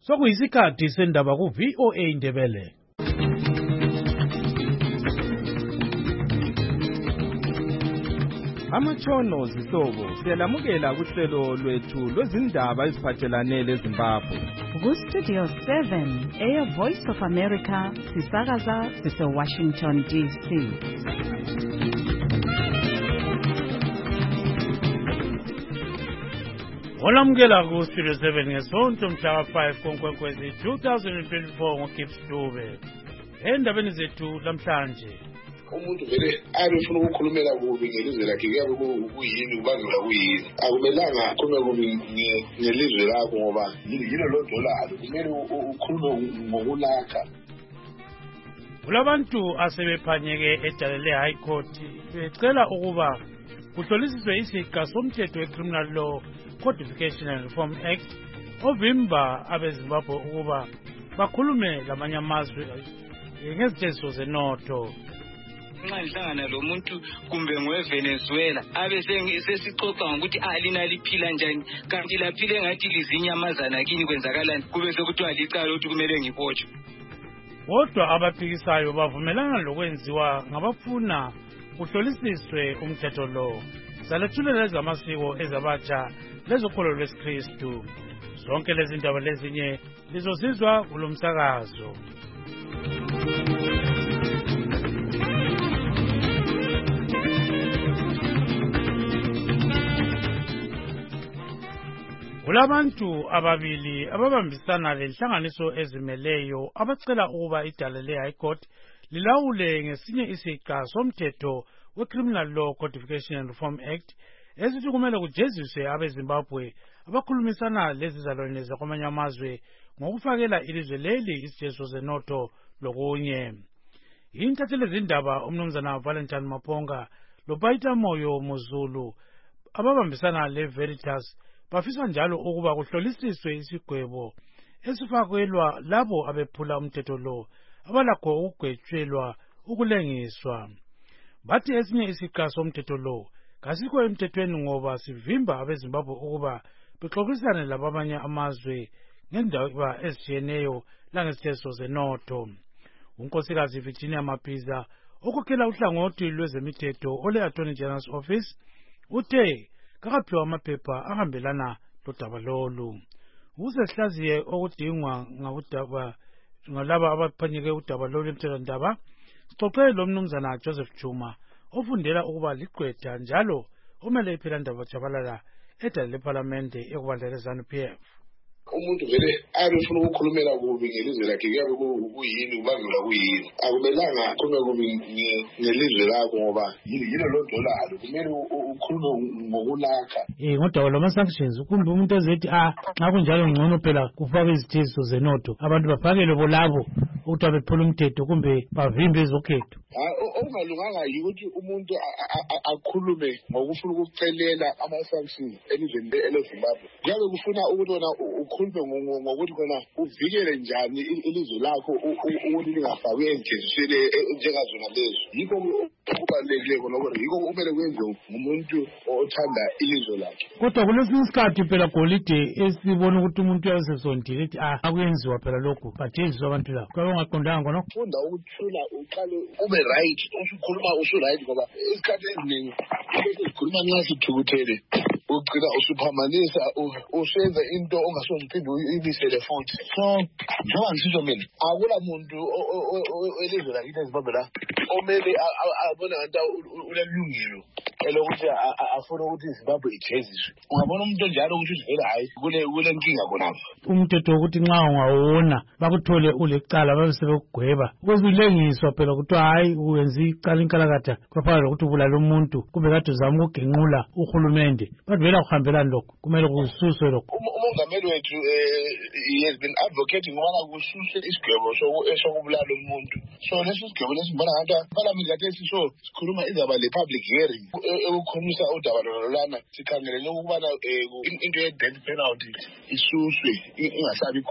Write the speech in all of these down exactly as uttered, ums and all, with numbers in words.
Sokuyisikhathi sendaba ku V O A Indebele. Amatshono zihlobo siyalamukela kuhlelo lwethu lwezindaba eziphathelane leZimbabwe. Ku Studio seven, Air Voice of America, sisakaza sise Washington D C. Olamukela ku Studio seven ngesonto mhla five koNkwenkwezi two thousand twenty-four ngoGibbs Dube. Endabeni zethu lamhlanje. Umuntu vele ayefuna ukukhulumela kubi ngelizwe lakhe kuyabe kuyini kubangela kuyini akumelanga khona kubi ngelizwe lakho ngoba yilo lo dollar kumele ukhulume ngokulakha. Kulabantu asebephanyeke edalele High Court becela ukuba kuhlolisiswe isiqa somthetho weCriminal Law Codification and Reform Act ovimba abeZimbabwe ukuba bakhulume lamanye amazwe ngezithetho zenotho. Nxa ngihlangana lo muntu kumbe ngoweVenezuela abe sesixoxa ngokuthi alina liphila njani kanti laphile ngathi lizinyamazana kini kwenzakalani kube sekuthiwa licala ukuthi kumele ngibotshwe. Kodwa abaphikisayo bavumelana lokwenziwa ngabafuna kuhlolisiswe umthetho lo. Salethulela ezamasiko ezabatsha lezokholo lwesiKristu. Zonke lezi ndaba lezinye lizosizwa kulo msakazo. Kulabantu ababili ababambisana lenhlanganiso ezimeleyo abacela ukuba idale le High Court lilawule ngesinye isiqa somthetho weCriminal Law Codification and Reform Act esithi kumele kujeziswe abeZimbabwe abakhulumisana lezizalwane zakwamanye amazwe ngokufakela ilizwe leli isijezo zenotho lokunye. Intatheli zindaba umnumzana Valentine Maponga loPaita Moyo Muzulu ababambisana leVeritas bafisa njalo ukuba kuhlolisiswe isigwebo esifakelwa labo abephula umthetho lo abalakho ukugwetshelwa ukulengiswa. Bathi esinye isiqa somthetho lo kasikho emthethweni ngoba sivimba abeZimbabwe ukuba bexoxisane labamanye amazwe ngendaba ezitshiyeneyo langesithetho zenotho. Unkosikazi Virginia Mapiza okhokhela uhlangothi lwezemithetho ole Attorney General's Office uthe kakaphiwa amaphepha ahambelana lodaba lolu. Usesihlaziye okudingwa ngabudaba ngalaba abaphanyeke udaba lolu emthethwandaba. Sixoxe lo mnumzana Joseph Chuma ofundela ukuba ligqwetha njalo umele iphilandaba jabalala edale leParlamente ekubandla leZANU-P F. Umuntu vele ayefuna ukukhulumela kubi ngelizwe lakhe kuyabe kuyini kubangela kuyini akumelanga khona kubi ngelizwe lakho ngoba yilo lo dollar kumele ukhulume ngokulakha. Eh ngodaba lama sanctions kumbe umuntu ezethi ah nxa kunjalo ngcono phela kufaka izithiso zenotho abantu baphakele bolabo ukuthi abephula umthetho kumbe bavimbe ezokhetho. Okungalunganga yikuthi umuntu akhulume ngokufuna ukucelela ama-sanctions elizweni leZimbabwe. Kuyabe kufuna ukuthi wena ukhulume ngokuthi khona uvikele njani ilizwe lakho ukuthi lingafakwi ezithethweni njengazona lezo. Yikho kubalulekile khona ukuthi yikho kumele kwenziwe ngumuntu othanda ilizwe lakhe. Kodwa kulesinye isikhathi phela golide esibona ukuthi umuntu uyasesondile ethi ah akuyenziwa phela lokhu bathenjiswa abantu labo. Kwabe ungaqondanga khona ukufunda ukuthula uqale ube right usukhuluma usu-right ngoba isikhathi eziningi ukhuluma niyasithukuthele ugcina usuphamanisa usenza into ongasoziphinde uyibisele futhi. So njengoba ngisitsho mina akula muntu elizwe lakithi eZimbabwe la omele abone ngathi ulelungelo elokuthi afuna ukuthi iZimbabwe ijeziswe. Ungabona umuntu onjalo ukuthi uvele hayi kule kule nkinga khonapho. Umthetho ukuthi nxa ungawona bakuthole ulecala babe sebekugweba kwezilengiswa phela kuthiwa hayi uyenza icala inkalakatha kwaphakathi lokuthi ubulala umuntu kube kade uzama ukugenqula uhulumende. Vela kuhambelana lokho kumele kususwe lokho. Umongameli wethu he has been advocating ngoba kususwe isigwebo sokubulala umuntu. So leso sigwebo lesibona ngathi iParliament kade sisho sikhuluma izaba le public hearing ukukhomisa udaba lolana sikhangelele ukubana into ye death penalty isuswe ingasabi khona.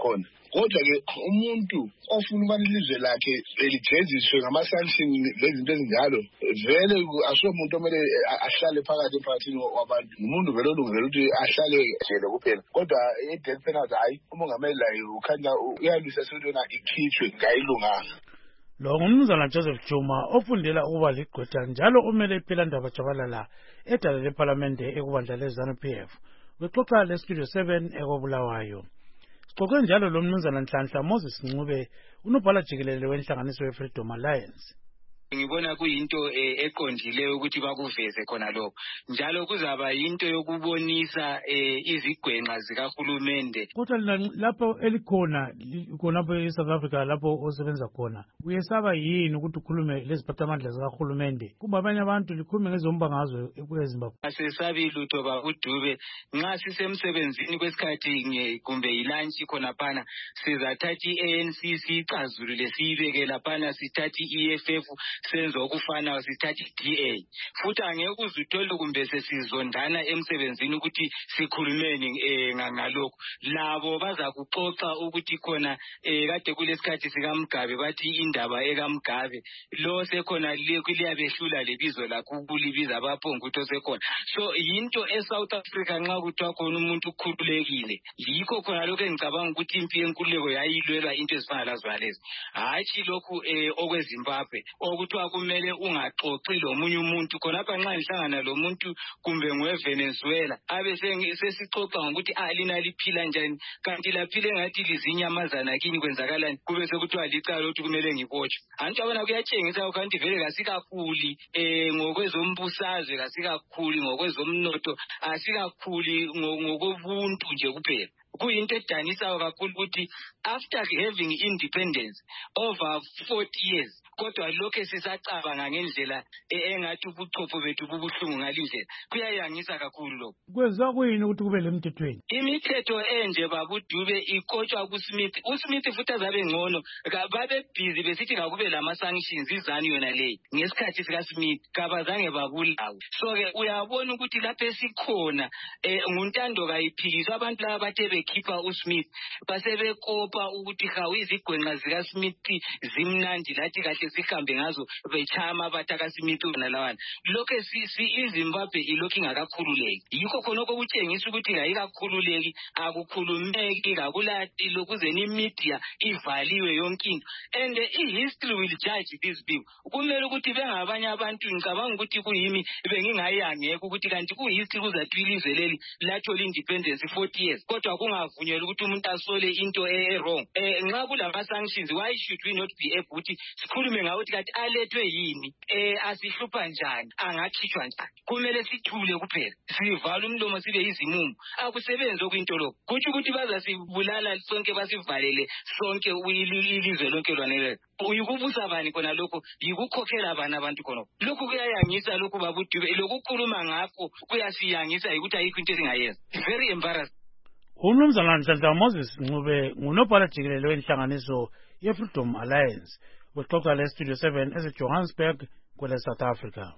kodwa ke umuntu ofuna ukubana ilizwe lakhe elijeziswe ngama-sanction lezinto ezinjalo vele asomuntu omele ahlale phakathi emphakathini wabantu. Umuntu vele olungele ukuthi ahlale jele kuphela, kodwa i-death penalty hayi umongameli laye ukhanya uyalwisa sentona ikhitshwe ngayilunganga. Lo ngumnumzana Joseph Juma ofundela ukuba ligqwetha njalo umele iPhilandaba Jabalala edala lephalamende ekubandla leZANU-P F. Wexoxa lestudio seven ekobulawayo. Sixoxe njalo lo mnumzana Nhlanhla Moses Ncube unobhala jikelele wenhlanganiso ye-Freedom Alliance. Ngibona kuyinto eqondileyo ukuthi bakuveze khona lokho, njalo kuzaba yinto yokubonisa izigwenqa zikahulumende. Kodwa lapho elikhona khonapho eSouth Africa lapho osebenza khona uyesaba yini ukuthi ukhulume leziphathamandla zikahulumende kuba abanye abantu likhulume ngezombangazwe eZimbabwe? Asesabi lutho babuDube, nxa sisemsebenzini kwesikhathi kumbe ilunch khona phana sizathatha i-A N C sicazulule siyibeke laphana, sithatha i-E F F senzo okufana, sithatha i-D A. Futhi angeke uzithole kumbe sesizondana emsebenzini ukuthi sikhulumeni eh ngalokho. Labo baza kuxoxa ukuthi khona eh kade kulesikhathi sikaMgabe bathi indaba ekaMgabe lo sekhona liyabehlula lebizo lakho ukulibiza abaphonga ukuthi osekhona. So yinto eSouth Africa nxa kuthiwa khona umuntu ukhululekile, yikho khona lokho engicabanga ukuthi impi yenkululeko yayilwelwa into ezifana lazo lezi, hatshi lokhu eh okweZimbabwe okuthiwa kumele ungaxoxi lomunye umuntu khonapha nxa ngihlangana lomuntu kumbe ngweVenezuela abe sesixoxa ngokuthi alina liphila njani kanti laphile ngathi lizinyamazana kini kwenzakalani, kube sekuthiwa licala ukuthi kumele ngibotshwe. Anjabona kuyatshengisa ukuthi vele kasikakhuli eh ngokwezombusazwe, kasikakhuli ngokwezomnotho, asikakhuli ngokobuntu nje kuphela. Kuyinto edanisayo kakhulu ukuthi after having independence over forty years kodwa lokho sisacabanga ngendlela engathi ubuchopho bethu bubuhlungu ngalindlela, kuyayangisa kakhulu lokho. Kwenza kuyini ukuthi kube lemthethweni? Imithetho enje babuDube ikotshwa kuSmith. uSmith futhi azabe ngcono babe busy besithi kakube lama sanctions izanu yona leyi ngesikhathi sikaSmith kabazange babulawe. So ke uyabona ukuthi lapho esikhona nguntando kayiphikiswa abantu laba bathe bekhipha uSmith basebekopa ukuthi hawu izigwenqa zikaSmith zimnandi lathi kahle sihambe ngazo bechama batakaSmith nalawana. Lokho sisi iZimbabwe ilokhu ingakakhululeki, yikho khona okutshengisa ukuthi ayikakhululeki, akukhulumeki, kakulati lokuze ni media ivaliwe yonke into. And i-history will judge these people. Kumele ukuthi bengabanye abantu, ngicabanga ukuthi kuyimi bengingayangeka ukuthi kanti ku-history kuzathi ilizwe leli lathola independence forty years kodwa kungavunyelwa ukuthi umuntu asole into e-wrong. Eh nxa kulama sanctions, why should we not be able ukuthi sikhulume ngawuthi kanti alethwe yini, eh asihlupha njani, angakhishwa njani? Kumele sithule kuphela, sivala umlomo sibe izimumu, akusebenzi okuyinto lokho. Kuthi ukuthi baza sibulala sonke basivalele sonke ilizwe lonke lwanele. Uyikubusa bani khona lokho, yikukhokhela bani abantu khona lokho? Kuyayangisa lokho babuDube, lokukhuluma ngakho kuyasiyangisa ukuthi ayikho into esingayenza. Very embarrassing. Umnumzana Nhlanhla Moses Ncube ngunobhala jikelele wenhlanganiso ye-Freedom Alliance. Wexoxa lestudio seven eseJohannesburg kwele South Africa.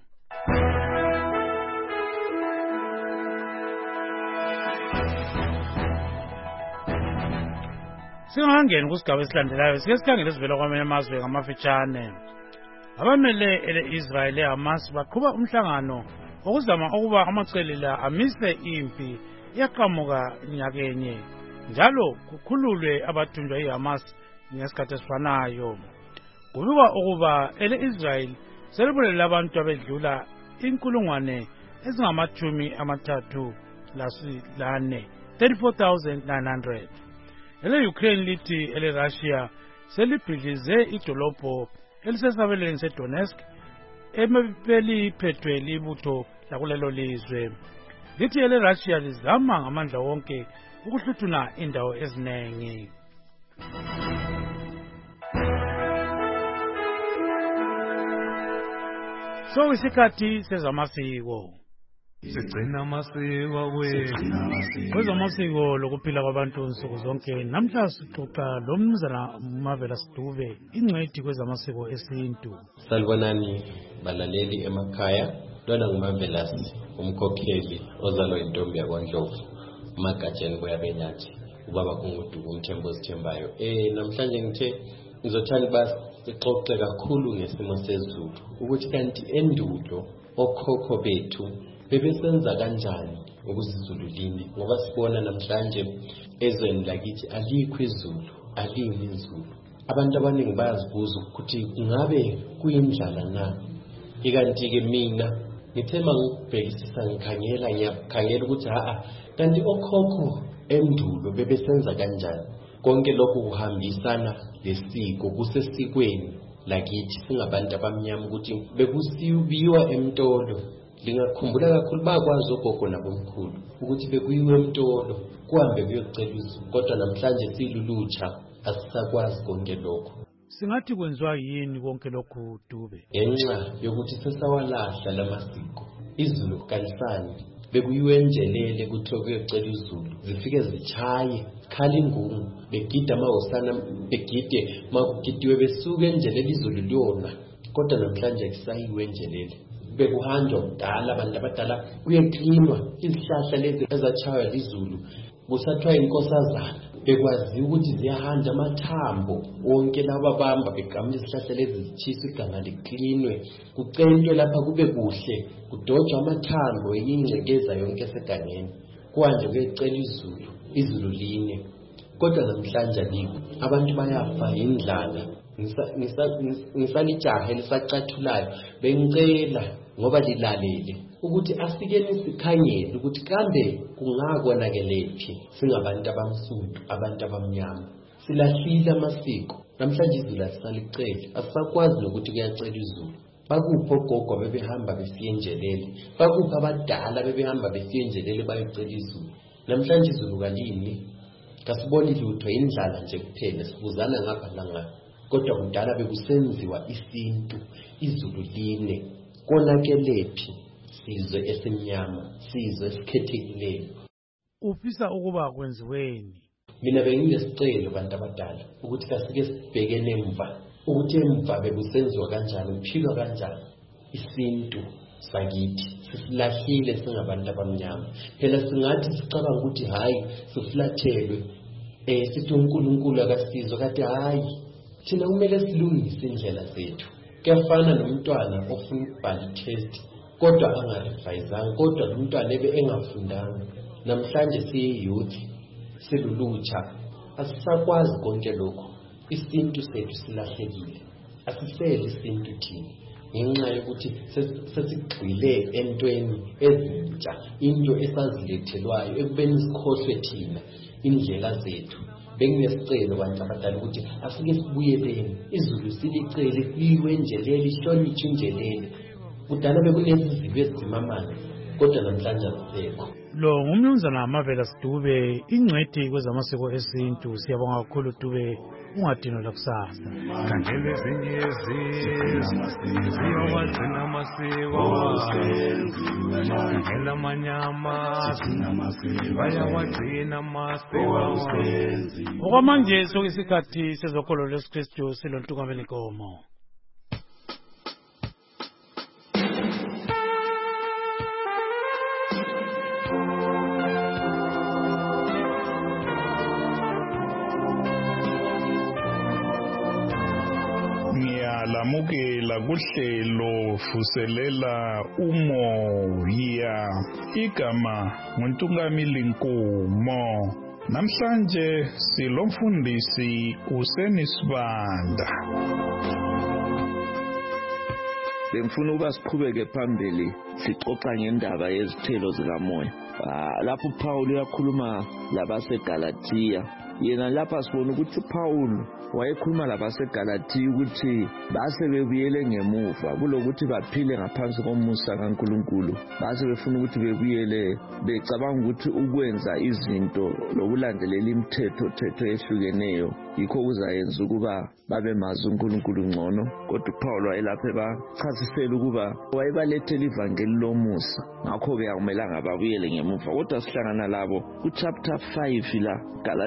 Singangeni kusigaba esilandelayo sike sikhangele esivela kwamanye amazwe ngamafitshane. Abamele ele-Israel eHamas baqhuba umhlangano okuzama ukuba amacele la amise impi yaqhamuka nyakenye njalo kukhululwe abathunjwa iHamas ngesikhathi esifanayo. Kubikwa ukuba ele-Israel selibulele abantu abedlula inkulungwane ezingamachumi amathathu lane thirty-four thousand nine hundred. Ele-Ukraine lithi ele-Russia selibhidlize idolobho elisesabelweni seDonetsk ebeliphethwe libutho lakulelo lizwe. Lithi ele-Russia lizama ngamandla wonke ukuhluthuna indawo eziningi. So isikhathi sezamasiko. Sigcina amasiko wethu. Kwezamasiko lokuphila kwabantu nsuku zonke namhla sixoxa lo mnumzana Mavela Sidube, ingcwethi kwezamasiko esintu. Salibonani balaleli emakhaya, lona nguMavela umkhokheli ozalwa intombi yakwaNdlovu uMagatsheni Boyabenyathi. ubaba kunguduku umthembo sithembayo. Eh namhlanje ngithe ngizothanda basi sixoxe kakhulu ngesimo sezulu ukuthi kanti endulo okhokho bethu bebesenza kanjani ukuthi izulu line, ngoba sibona namhlanje ezweni lakithi alikho izulu, alini izulu. Abantu abaningi bayazibuza ukuthi ngabe kuyindlala na. Ikanti ke mina ngithema ngibhekisisa ngikhangela ngiyakhangela ukuthi haa kanti okhokho endulo bebesenza kanjani. Konke lokhu kuhambisana lesiko kusesikweni lakithi singabantu abamnyama ukuthi bekusibiwa emtolo. Lingakhumbula kakhulu bakwazi ogogo nabomkhulu ukuthi bekuyiwe emtolo kuhambe kuyocela izulu, kodwa namhlanje silulutsha asisakwazi konke lokho. Singathi kwenziwa yini konke lokhu Dube? Ngenxa yokuthi sesawalahla lamasiko. Izulu kalisani bekuyiwe enjelele kuthiwa kuyocela izulu, zifike zichaye khala ingungu begida amahosana begide makugidiwe besuke enjelele izulu liyona, kodwa namhlanje kusayiwe enjelele. Bekuhanjwa kudala abantu abadala kuyeklinwa izihlahla lezi ezachaywa lizulu, kusathiwa inkosazana bekwazi ukuthi ziyahanja amathambo wonke laba bamba begamla izihlahla lezi zitshisa iganga liklinwe, kucentwe lapha kube kuhle, kudojwa amathambo ingcekeza yonke esegangeni, kuhanje kuyecela izulu, izulu line. Kodwa namhlanje alikho, abantu bayafa indlala. Ngisalijaha elisacathulayo bengicela ngoba lilalele ukuthi asikeni sikhangele ukuthi kambe kungakonakelephi singabantu abamsundu, abantu abamnyama. Silahlile amasiko. Namhlanje izulu asisalicela, asisakwazi nokuthi kuyacela izulu. Bakuphi ogogo bebehamba besiya enjelele, bakuphi abadala bebehamba besiya enjelele bayocela izulu. Namhlanje izulu kalini, kasiboni lutho, indlala nje kuphela, sibuzana ngapha langapha. Kodwa kudala bekusenziwa isintu, izulu line. Konakelephi sizwe esimnyama, sizwe esikhethekileyo. Ufisa ukuba kwenziweni? Mina benginesicelo bantu abadala ukuthi kasike sibhekene emva, ukuthi emva bekusenziwa kanjani, kuphilwa kanjani isintu sakithi. Sisilahlile singabantu abamnyama. Phela singathi sicabanga ukuthi hayi siflathelwe, eh sithi uNkulunkulu akasizwe, kade hayi thina kumele silungise indlela zethu. Kuyafana nomntwana ofuna ukubhala itest kodwa angarevayizanga, kodwa lo mntwana ebe engafundanga. Namhlanje siyiyouth, silulutsha, asisakwazi konke lokho. Isintu sethu silahlekile, asisele isintu thina ngenxa yokuthi sesigxile entweni ezintsha, into esazilethelwayo ekubeni sikhohlwe thina indlela zethu. Benginesicelo bantu abadala ukuthi asike sibuyeleni, izulu silicele liwe enjelele, ihloniphe injelele. Kudala bekunezizilo ezimamanga, kodwa namhlanje azisekho. Lo ngumnumzana Mavela Dube, ingcwethi kwezamasiko esintu. Siyabonga kakhulu Dube, ungadinwa lakusasa. Kangele zinyezi ziyowagcina amasiko, kangela amanyama bayawagcina amasiko. Okwamanje sokuyisikhathi sezokholo lwesikristu silontukamela inkomo. Lamukela kuhlelo fuselela umoya, igama nguNtungamili Nkomo. Namhlanje silomfundisi uSenisibanda. Bengifuna ukuba siqhubeke phambili sixoxa ngendaba yezithelo zikamoya. Lapho uPaul uyakhuluma labaseGalatia, yena lapha sibona ukuthi uPaul wayekhuluma labaseGalatia ukuthi base bebuyele ngemuva kulokuthi baphile ngaphansi komusa kaNkulunkulu. Base befuna ukuthi bebuyele becabanga ukuthi ukwenza izinto lokulandelela imithetho thetho ehlukeneyo yikho kuzayenza ukuba babe mazi uNkulunkulu ngcono. Kodwa uPaul wayelapha ebachasisela ukuba wayebalethela ivangeli lomusa, ngakho-ke akumelanga babuyele ngemuva. Kodwa sihlangana labo kuchapter five la, Galatia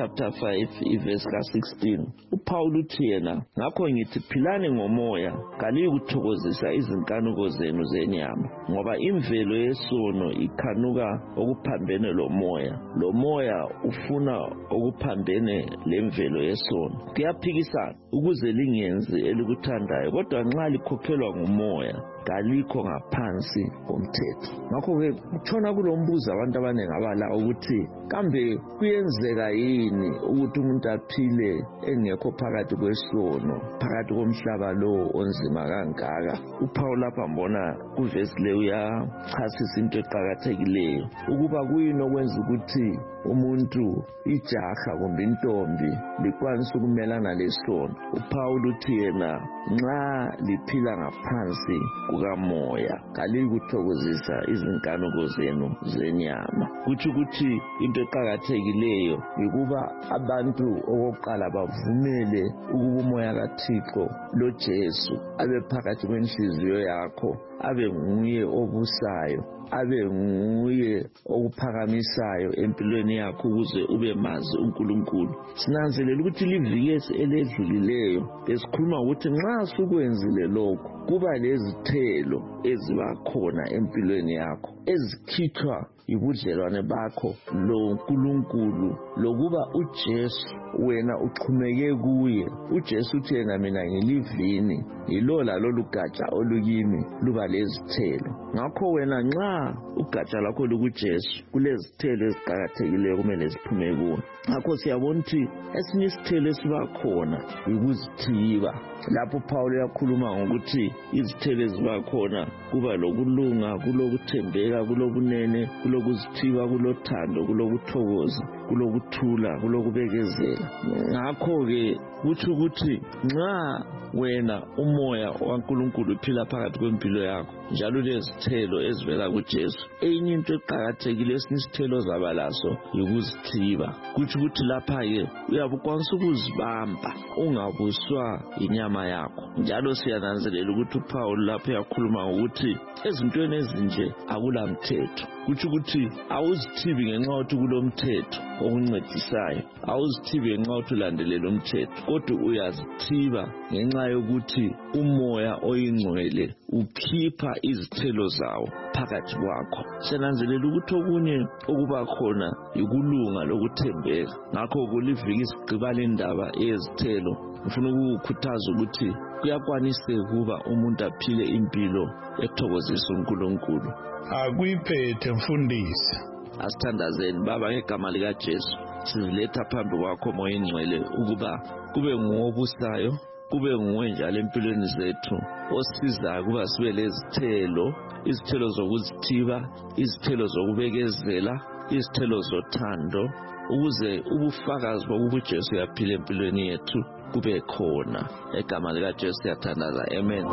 chapter five verse sixteen. uPaul uthi yena, ngakho ngithi philani ngomoya, kaliyikuthokozisa izinkanuko zenu zenyama, ngoba imvelo yesono ikhanuka okuphambene lomoya, lomoya ufuna okuphambene lemvelo yesono. Kuyaphikisana ukuze lingenzi elikuthandayo, kodwa nxa likhokhelwa ngumoya kalikho ngaphansi komthetho. Ngakho-ke kutshona kulombuzo abantu abaningi abala ukuthi kambe kuyenzeka yini ukuthi umuntu aphile engekho phakathi kwesono, phakathi komhlaba lo onzima kangaka. uPaul lapha mbona kuvesi le uyachasisa into eqakathekileyo ukuba kuyini okwenza ukuthi umuntu ijaha kumbe intombi likwanisa ukumelana lesono. uPaul uthi yena nxa liphila ngaphansi kukamoya kaliyikuthokozisa izinkanuko zenu zenyama. Kuthi ukuthi into eqakathekileyo ukuba abantu okokuqala bavumele ukuba umoya kaThixo lo Jesu abe phakathi kwenhliziyo yakho, abe nguye obusayo, abe nguye okuphakamisayo empilweni yakho ukuze ube mazi uNkulunkulu. Sinanzelela ukuthi liviki eledlulileyo esikhuluma ukuthi nxa sukwenzile lokho kuba lezithelo eziba khona empilweni yakho ezikhithwa yibudlelwane bakho lo Nkulunkulu, lokuba uJesu wena uxhumeke kuye. uJesu uthi yena mina ngilivini, yilo lalo lugatsha olukimi luba lezithelo. Ngakho wena nxa ugatsha lakho lukuJesu kulezithelo eziqakathekileyo kumele ziphume kuwe. Ngakho siyabona ukuthi esinye isithelo esiba khona yikuzithiba. Lapho uPaul uyakhuluma ngokuthi izithelo eziba khona kuba lokulunga, kulokuthembeka, kulobunene, kulokuzithiba, kulothando, kulokuthokoza, kulokuthula, kulokubekezela. Ngakho-ke kuthi ukuthi nxa wena umoya waNkulunkulu uphila phakathi kwempilo yakho njalo lezithelo ezivela kuJesu, enye into eqakathekile esinye isithelo zaba laso yikuzithiba. Kuthi ukuthi lapha-ke uyabukwanisa ukuzibamba ungabuswa inyama yakho. Njalo siyananzelela ukuthi uPaul lapho uyakhuluma ngokuthi ezintweni ezinje akulamthetho. Kuthi ukuthi awuzithibi ngenxa yokuthi kulomthetho okuncedisayo, awuzithibi ngenxa yokuthi ulandelela umthetho, kodwa uyazithiba ngenxa yokuthi umoya oyingcwele ukhipha izithelo zawo phakathi kwakho. Siyananzelela ukuthi okunye okuba khona yikulunga lokuthembeka. Ngakho kuliviki isigqiba lendaba yezithelo, ngifuna ukukhuthaza ukuthi kuyakwaniseka ukuba umuntu aphile impilo ethokozisa uNkulunkulu. Akuyiphethe mfundisi. Asithandazeni Baba ngegama likaJesu, siziletha phambi kwakho Moya Ngcwele ukuba kube nguwobusayo, kube nguwe njalo empilweni zethu osizayo kuba sibe lezithelo, izithelo zokuzithiba, izithelo zokubekezela, izithelo zothando, ukuze ubufakazi bokuba uJesu uyaphila empilweni yethu kube khona. Egama likaJesu siyathandaza. Amen.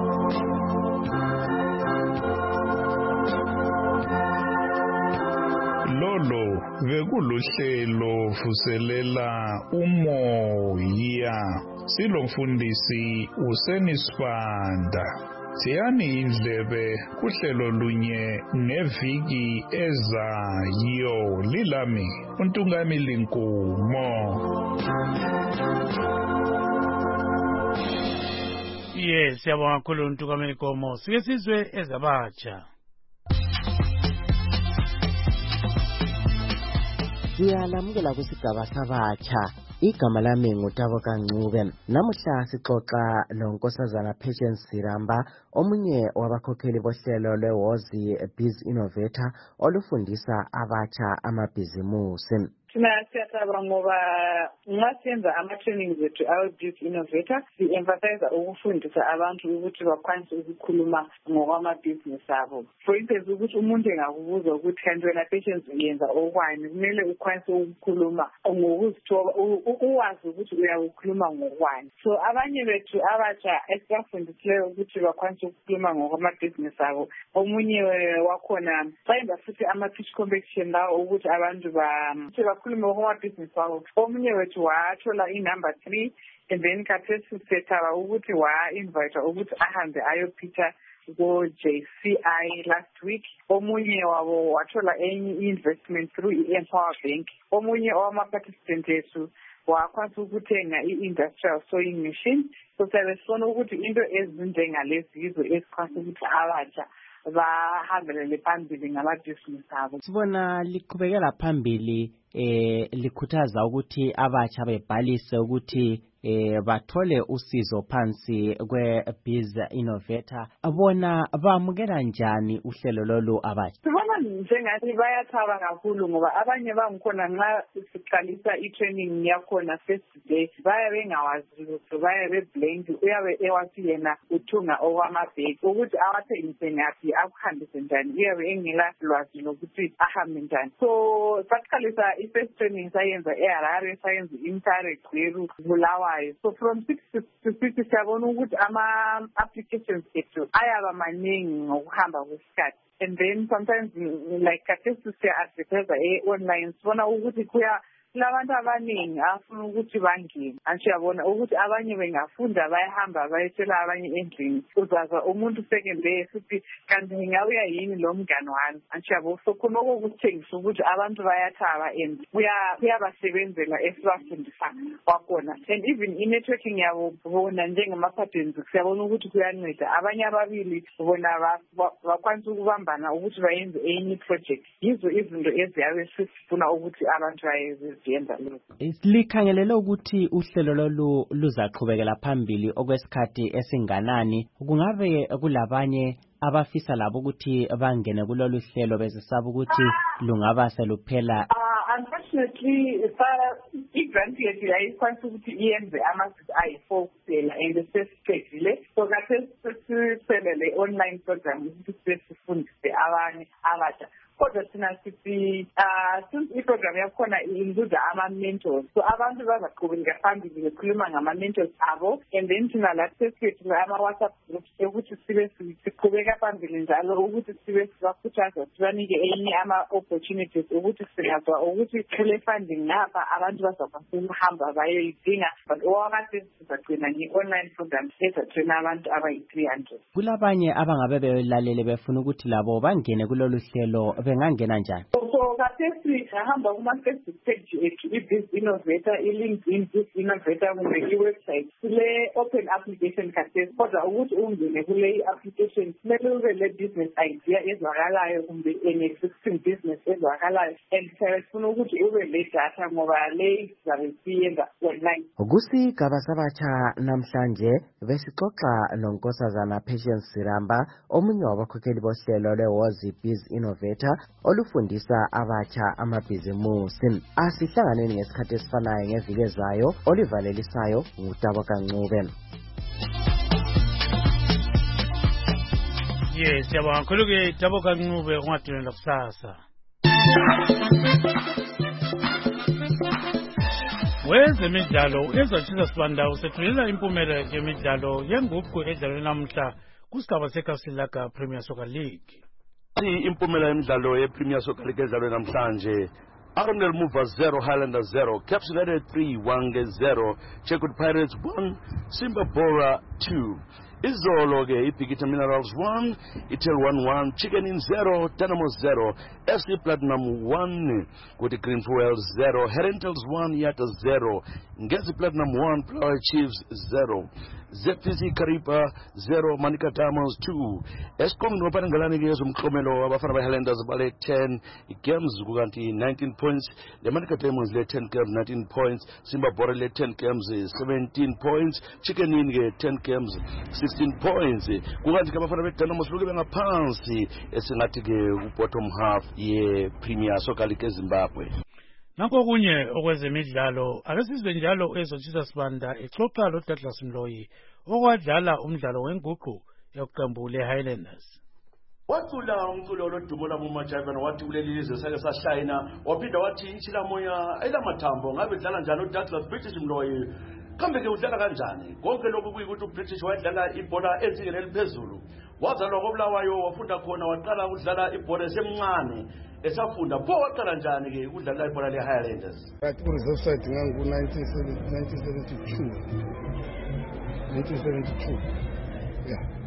Lolo bekuluhlelo vuselela umoya. Silomfundisi uSenisibanda. Siyani indlebe kuhlelo lunye ngeviki ezayo. Lilami uNtungamili Nkumo. Yes, siyabonga kakhulu uNtungamili Nkumo. Sike sizwe ezabatsha. Siyalamukela kwisigaba sabatsha. Igama lami nguTabo Kancube. Namuhla sixoxa noNkosazana Patience Siramba, omunye wabakhokheli bohlelo lweWozi Biz Innovator olufundisa abatsha amabhizimusi. Thina siyathaba ngoba nxa senza ama-trainings ethu awe-Biz Innovator si-emphasize ukufundisa abantu ukuthi bakwanise ukukhuluma ngokwamabhizinisi abo. For instance, ukuthi umuntu engakubuza ukuthi kanti wena Patience uyenza okwani, kumele ukwanise ukukhuluma ngokuzithoba, uwazi ukuthi uyakukhuluma ngokwani. So abanye bethu abatsha esibafundisileyo ukuthi bakwanise ukukhuluma ngokwamabhizinisi abo, omunye wakhona bayenza futhi ama-pitch competition lawo ukuthi abantu ba khuluma ngokwamabhizinisi wabo. Omunye wethu wathola inumber three and then khathesi sethaba ukuthi wa-invite ukuthi ahambe ayopitha ko-J C I last week. Omunye wabo wathola enye investment through i-Empower Bank. Omunye owama-participant ethu wakwazi ukuthenga i-industrial sewing machine. So siyabe sifuna ukuthi into ezinjengalezi yizo esikwazi ukuthi abatsha bahambelele phambili ngamabhizinisi abo. Sibona liqhubekela phambili eh likhuthaza ukuthi abatsha bebhalise ukuthi eh bathole usizo phansi kwe-Biz Innovator. Bona bamukela njani uhlelo lolu abatsha? Sibona njengathi bayathaba kakhulu ngoba abanye bangikhona nxa siqalisa i-training yakhona first day baya bengawazi ukuthi baya beblank uyabe ewathi yena uthunga okwamabheki ukuthi awathengise ngaphi akuhambise njani uyabe engela lwazi lokuthi ahambe njani. So saqalisa i-first training sayenza eHarare sayenza i-Mtare Gweru Bulawayo. So from six to fifty siyabona ukuthi ama-applications ethu ayaba maningi ngokuhamba kwesikhathi. And then sometimes like kathesi siya-advertise e-online sibona ukuthi kuya labantu abaningi afuna ukuthi bangene. Ansiyabona ukuthi abanye bengafunda bayahamba bayetshela abanye endlini. Uzaza umuntu second day futhi kanti ngawuya yini lo mngane wami. Ansiyabo so khona okuthengisa ukuthi abantu bayathaba and kuyabasebenzela esibafundisa kwakhona. And even i-networking yabo bona njengama-patents siyabona ukuthi kuyanceda. Abanye ababili bona bakwanisa ukubambana ukuthi bayenze enye project. Yizo izinto eziyabe sifuna ukuthi abantu bayenze. Likhangelele ukuthi uhlelo lolu luzaqhubekela phambili okwesikhathi esinganani. Kungabe kulabanye abafisa labo ukuthi bangene kulolu hlelo bezisaba ukuthi lungaba seluphela? Unfortunately, i-grant yethu yayikwanisa ukuthi iyenze ama-six ayi-four kuphela and sesiqedile. So kathesi sesiselele online program ukuthi sifundise abanye abatsha. Kodwa thina sithi since i-program yakhona include ama-mentors, so abantu bazaqhubeka phambili bekhuluma ngama-mentors abo, and then thina la sesikwethu ama-WhatsApp groups ukuthi sibe siqhubeka phambili njalo ukuthi sibe sibakhuthaza sibanike enye ama-opportunities ukuthi singazwa ukuthi kule funding ngapha abantu bazakwazi ukuhamba bayoyidinga, but owakade sizagcina nge-online program ezathena abantu abayi-three hundred. Kulabanye abangabe belalele befuna ukuthi labo bangene kulolu hlelo bengangena njani? So kathesi sihamba kuma-Facebook page ethu i-Biz Innovator, i-LinkedIn Biz Innovator kumbe i-website kule open application kathesi. Kodwa ukuthi ungene kule i-application kumele ube le business idea ezwakalayo kumbe an existing business ezwakalayo, and siyafuna ukuthi ube le data ngoba le sizabe siyenza online. Kusigaba sabatsha namhlanje besixoxa nonkosazana Patience Siramba, omunye wabakhokheli bohlelo lwe-Wozi Biz Innovator olufundisa abatsha amabhizimusi. Asihlanganeni ngesikhathi esifanayo ngeviki ezayo. Olivalelisayo ngutabo kancube. Yes, siyabonga kakhulu ke Tabo Kancube ungadinela kusasa. Wezemidlalo ezothisa sibanda usethulela impumela yemidlalo yenguqu edlalwe namhla kusigaba seKasilaga Premier Soccer League. Impumela yemidlalo ye-Premier Soccer League edlalwe namhlanje. Arundel Movers zero, Highlander zero, Caps United three, Wange zero, Chekwood Pirates one, Simba Bora two. Izolo ke iBigita Minerals one, Itel one one, Chicken Inn zero, Dynamo zero, F C Platinum one, Kuti Green Fuels zero, Herentals one, Yata zero, Ngezi Platinum one, Flower Chiefs zero, Z P C Karipa zero, Manika Diamonds two. Eskom nopangalani ke zomklomelo abafana ba Highlanders bale ten games kukanti nineteen points, the Manika Diamonds le ten games nineteen points, Simba Bora le ten games seventeen points, Chicken Inn ke ten games sixteen points. Kukanti kabafana beDynamo siluke bengaphansi esingathi ke ku-bottom half ye-Premier Soccer League eZimbabwe. Nakho kunye okwezemidlalo akesizwe njalo ezothisa sibanda exoxa lo Douglas Mloyi okwadlala umdlalo wenguqu yokuqembu le-Highlanders. Wacula umculo lodumo lamuMajayivana wathi kuleli lizwe sake sashayina waphinda wathi inchila moya elamathambo ngabe dlala njalo uDouglas British Mloyi. Kambe ke udlala kanjani? Konke lokhu kuyikuthi uBritish wadlala ibhola ezingeni eliphezulu. Wazalwa koBulawayo wafunda khona waqala ukudlala ibhola esemncane esafunda pho waqala njani ke ukudlala ibhola le-Highlanders? At reserve side ngangu nineteen seventy-two. nineteen seventy-two. Yeah.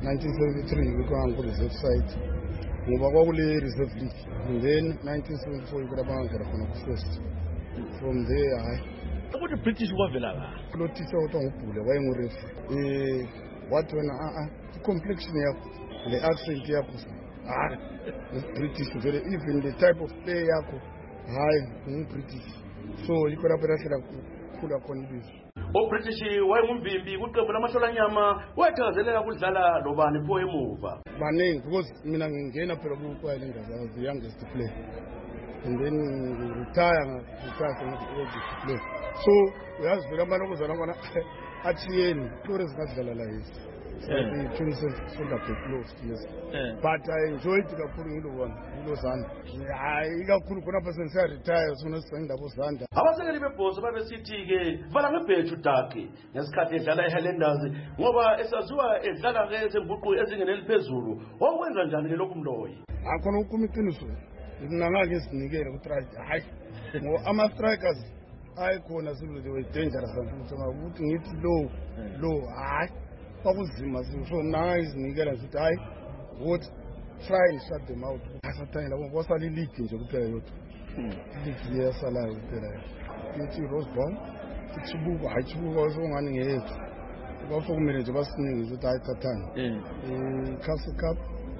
nineteen seventy-three bekwanga ku-reserve site ngoba kwakule reserve league, and then nineteen seventy-four yikho lapho ngangena khona ku-first. From there hayi ukuthi British kwavela la lo teacher othiwa ngubhule wayengurefa eh wathi wena a a i-complexion yakho le accent yakho hayi British vele, even the type of play yakho hayi ngu-British, so yikho lapho lahlala khula khona ibizo. uBritish wayengumvimbi kuqembu lamahlolanyama, wathakazelela kudlala lobani pho emuva Baningi because mina ngingena phela ku-Islanders, I was the youngest to play, and then retire retire from the oldest to play. So uyazi vele abantu okuzana khona athiyeni stories ngadlala la yesi twenty Sonda close yes, but I enjoyed kakhulu ngilo one ngilo Zanda hayi kakhulu khona phela senisa retire sona sengindabo Zanda. Abasekeli bebhoso babesithi ke vala ngebhethu Daki ngesikhathi edlala eHighlanders ngoba esaziwa edlala ke esembuqu ezingene eliphezulu. Wakwenza njani ke lokhu Mloyi? Akhona ukuma iqiniso mina ngake sinikele ku-try hayi ngo ama-strikers ayikhona sibili they were dangerous ukuthi ngithi low low hayi kwakuzima, so mina ngayizinikela ngithi hayi would try and shut them out. Asathanye labo bosala ileague nje kuphela yodwa, ileague leyasalayo kuphela ithi Rosebond ichibuko hayi chibuko songani ngeyethu bafokumele nje basiningi ukuthi hayi thathani i-Castle Cup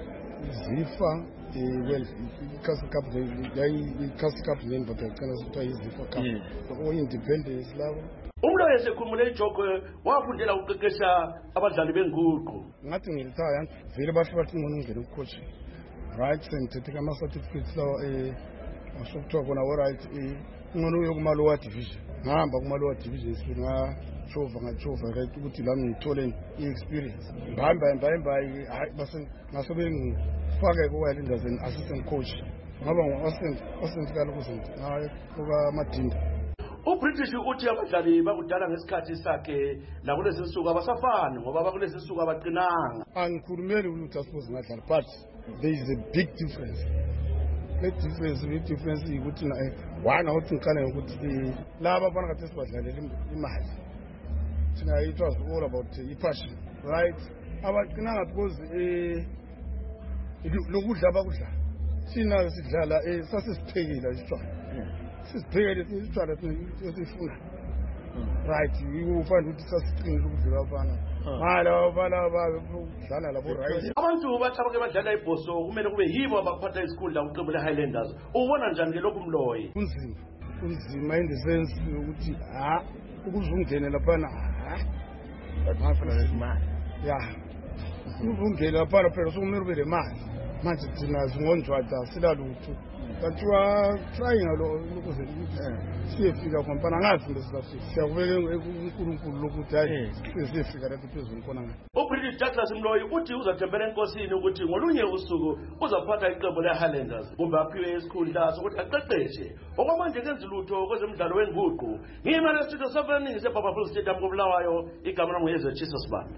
izifa well i-Castle Cup i-Castle Cup then but akana sithiwa izifa cup o-independence labo. Umloyi esekhumule ijogo wafundela ukuqeqesha abadlali benguqu. Ngathi ngilithaya vele bahle bathi ngona ungena ucoach right sengithethe ama-certificates lawa eh asokuthiwa khona all-right ngona uye kuma-lower division, ngahamba kuma-lower division sifike ngashova ngashova right ukuthi lami ngithole i-experience ngihamba mbahamba hayi ngase bengifake ku-Islanders as assistant coach ngaba ngu-assistant kaloku ngayo kukaMadinda. uBritish uthi abadlali bakudala ngesikhathi sakhe nakulezi nsuku abasafani ngoba bakulezi nsuku abaqinanga. Angikhulumeli ukuthi asibuze ngadlala, but there is a big difference. The difference the difference ukuthi na one awuthi ngikale ukuthi laba abana kade sibadlalela imali thina it was all about i-passion right. Abaqinanga because eh lokudla abakudla sina sidlala eh sasisiphekile isitshwala sisiphekile isitshwala sesifuna right. You find ukuthi sasiqinile ukudla abafana mala abafana abadlala labo right. Abantu bathi abake badlala ibhoso kumele kube yibo abaphatha isikhundla kuqembu leHighlanders. Ubona njani ke lokhu Mloyi? Kunzima kunzima in the sense ukuthi ha ukuzungene laphana ha bathafuna lesimali ya ukuzungene laphana phela sokumele ube lemali manje thina zingonjwada silalutho bathiwa trying alo ukuze siyefika khompana ngazi ngesizathu siyakubeka uNkulunkulu lokuthi hayi siyefika lapho phezulu khona ngathi. uBritish Douglas Mloyi uthi uzathembela enkosini ukuthi ngolunye usuku uzaphatha iqembu leHighlanders kumbe aphiwe isikhundla sokuthi aqeqeshe. Okwamanje kenza lutho kwezemidlalo wenguqu. Ngimele studio seven ngisebaba Stadium koBulawayo, igama lami nguyezwe Jesus Bani.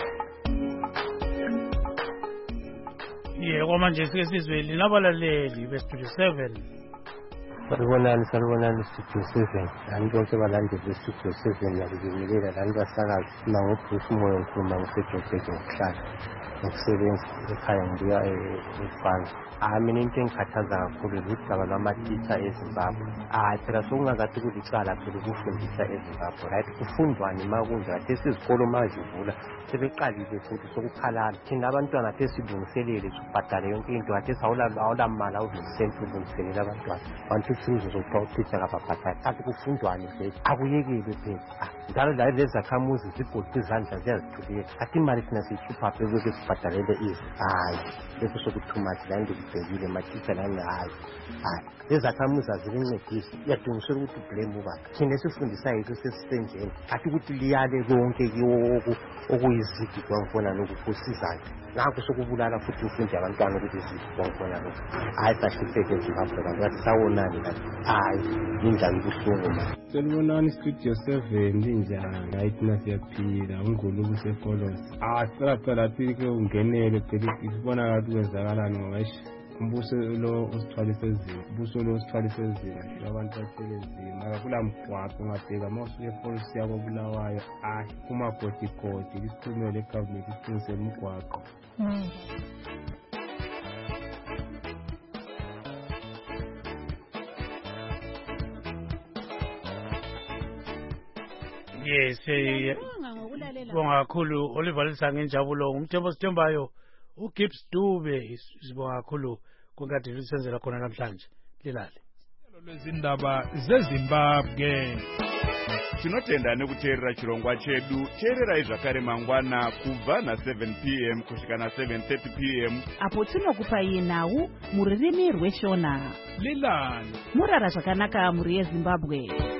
Ye kwamanje sike sizwe linabalaleli bestudio seven. Salibonani salibonani studio seven. Ani bonke balandeli bestudio seven yalizimelela lani basakazi mina ngoBruce Moyo ngikhuluma ngiseJoburg ngihlala ngokusebenza ekhaya ngiya eFrance. Ah mina into engikhathaza kakhulu udaba lwamatitsha eZimbabwe. Ah phela sokungakathi kulicala phela ukufundisa eZimbabwe right. Kufundwani makunje kade sizikolo mazivula sebeqalile futhi sokuphalala thina abantwana kade silungiselele sibhadale yonke into kade sawula mali awuzisenta ulungiselela abantwana bantu sizo zokuthiwa utitsha kababhadali kanti kufundwani vele akuyekele phela njalo la lezakhamuzi zibhodwe izandla ziyazithulile kati imali thina siyikhipha phela ukuthi sibhadalele izi hayi leso sokuthumathi la ngikubhekile matitsha lani hayi hayi lezakhamuzi azilincedisi iyadingisela ukuthi blame ubani thina esifundisa yethu sesisenjeni kati ukuthi liyale konke kiwo okuyizigi kwangifona lokhu kusizana nakho sokubulala futhi ufundi abantwana ukuthi izigi kwangifona lokhu hayi sahlupheke eZimbabwe kanti bathi sawonani kanti hayi injani kuhlungu ma. Salibonani studio seven linjani hayi thina siyaphila ungulubu sefollows ah sicela phela athi ungenele phela isibona kathi kwenzakalani ngoba umbuso lo usithwalise ezima umbuso lo usithwalise ezima abantu bathwele ezima aka kula mgwaqo ungabheka uma usuke eforest yako Bulawayo hayi kumagodigodi isikhulume le government isiqinisele umgwaqo. Yes, sibonga kakhulu Oliver Lisange Njabulo ngumthembo sithembayo uGibbs Dube sibonga kakhulu kwenkadi lisenzela khona namhlanje lilale lwezindaba zeZimbabwe. Tinotenda nekuteerera chirongwa chedu. Teererai zvakare mangwana kubva na seven p m kusvika na seven thirty p m apo tinokupai nhau muririmi rweshona lilale murara zvakanaka muri yeZimbabwe.